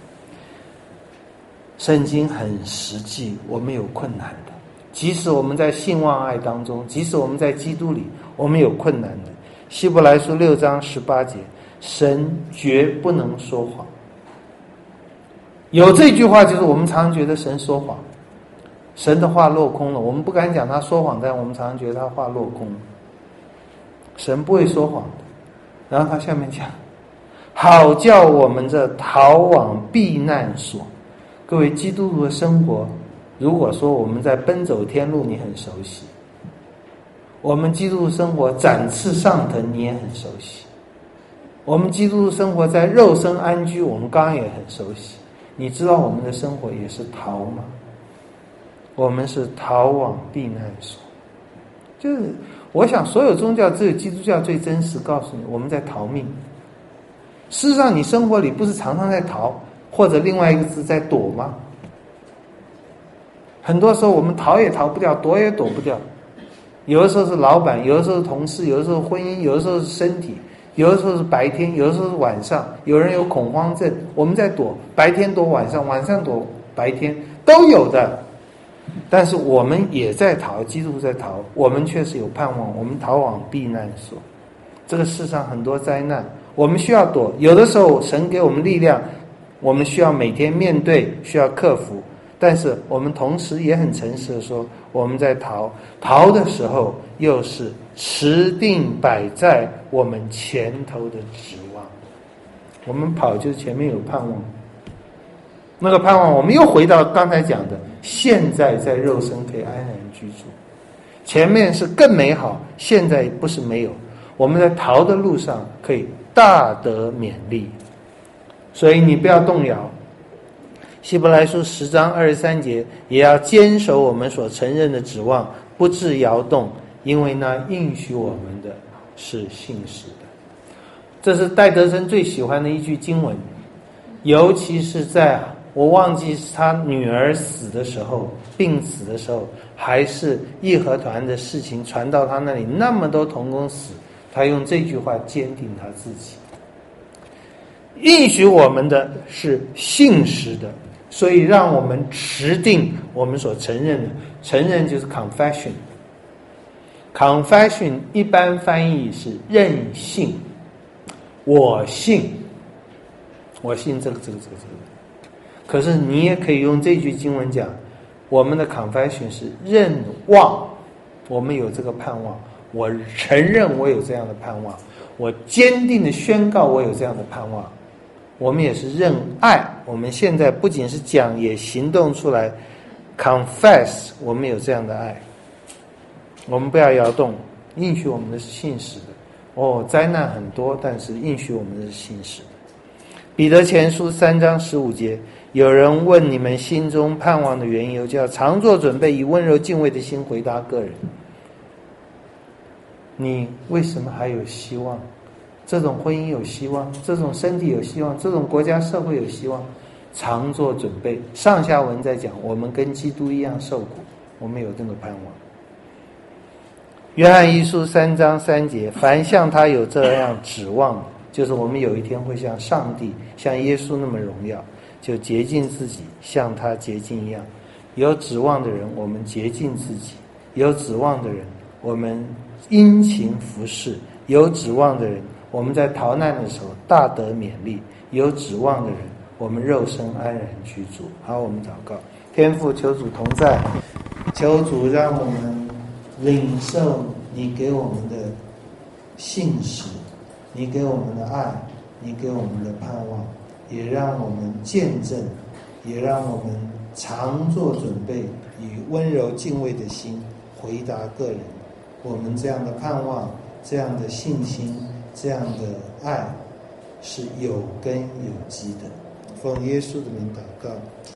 Speaker 1: 圣经很实际，我们有困难的，即使我们在信望爱当中，即使我们在基督里，我们有困难的。希伯来书6章18节，神绝不能说谎。有这句话，就是我们常常觉得神说谎，神的话落空了，我们不敢讲他说谎，但我们常常觉得他话落空了。神不会说谎的。然后他下面讲，好叫我们这逃往避难所。各位基督徒的生活，如果说我们在奔走天路你很熟悉，我们基督徒生活展翅上腾你也很熟悉，我们基督徒生活在肉身安居我们刚刚也很熟悉。你知道我们的生活也是逃吗？我们是逃往避难所。就是我想所有宗教只有基督教最真实告诉你，我们在逃命。事实上你生活里不是常常在逃，或者另外一个字在躲吗？很多时候我们逃也逃不掉，躲也躲不掉。有的时候是老板，有的时候是同事，有的时候婚姻，有的时候是身体，有的时候是白天，有的时候是晚上。有人有恐慌症，我们在躲，白天躲晚上，晚上躲白天，都有的。但是我们也在逃，基督徒在逃，我们确实有盼望，我们逃往避难所。这个世上很多灾难，我们需要躲，有的时候神给我们力量，我们需要每天面对，需要克服。但是我们同时也很诚实的说，我们在逃的时候，又是持定摆在我们前头的指望。我们跑就是前面有盼望，那个盼望我们又回到刚才讲的，现在在肉身可以安然居住，前面是更美好，现在不是没有，我们在逃的路上可以大得勉励。所以你不要动摇，希伯来书10章23节，也要坚守我们所承认的指望，不致摇动，因为那应许我们的是信实的。这是戴德生最喜欢的一句经文，尤其是在我忘记他女儿死的时候，病死的时候，还是义和团的事情传到他那里，那么多同工死，他用这句话坚定他自己。应许我们的是信实的，所以让我们持定我们所承认的。承认就是 confession 一般翻译是认信，我信这个。 可是你也可以用这句经文讲，我们的 confession 是认望，我们有这个盼望，我承认我有这样的盼望，我坚定的宣告我有这样的盼望。我们也是认爱，我们现在不仅是讲，也行动出来 confess 我们有这样的爱。我们不要摇动，应许我们的是信实的。灾难很多，但是应许我们的是信实的。彼得前书3章15节，有人问你们心中盼望的缘由，就要常做准备，以温柔敬畏的心回答个人。你为什么还有希望？这种婚姻有希望，这种身体有希望，这种国家社会有希望，常做准备。上下文在讲，我们跟基督一样受苦，我们有这个盼望。约翰一书3章3节，凡像他有这样指望的，就是我们有一天会像上帝、像耶稣那么荣耀，就洁净自己，像他洁净一样。有指望的人，我们洁净自己；有指望的人，我们殷勤服侍；有指望的人，我们在逃难的时候大得勉励；有指望的人，我们肉身安然居住。好，我们祷告。天父，求主同在，求主让我们领受你给我们的信实，你给我们的爱，你给我们的盼望，也让我们见证，也让我们常做准备，以温柔敬畏的心回答个人。我们这样的盼望，这样的信心，这样的爱是有根有基的。奉耶稣的名祷告。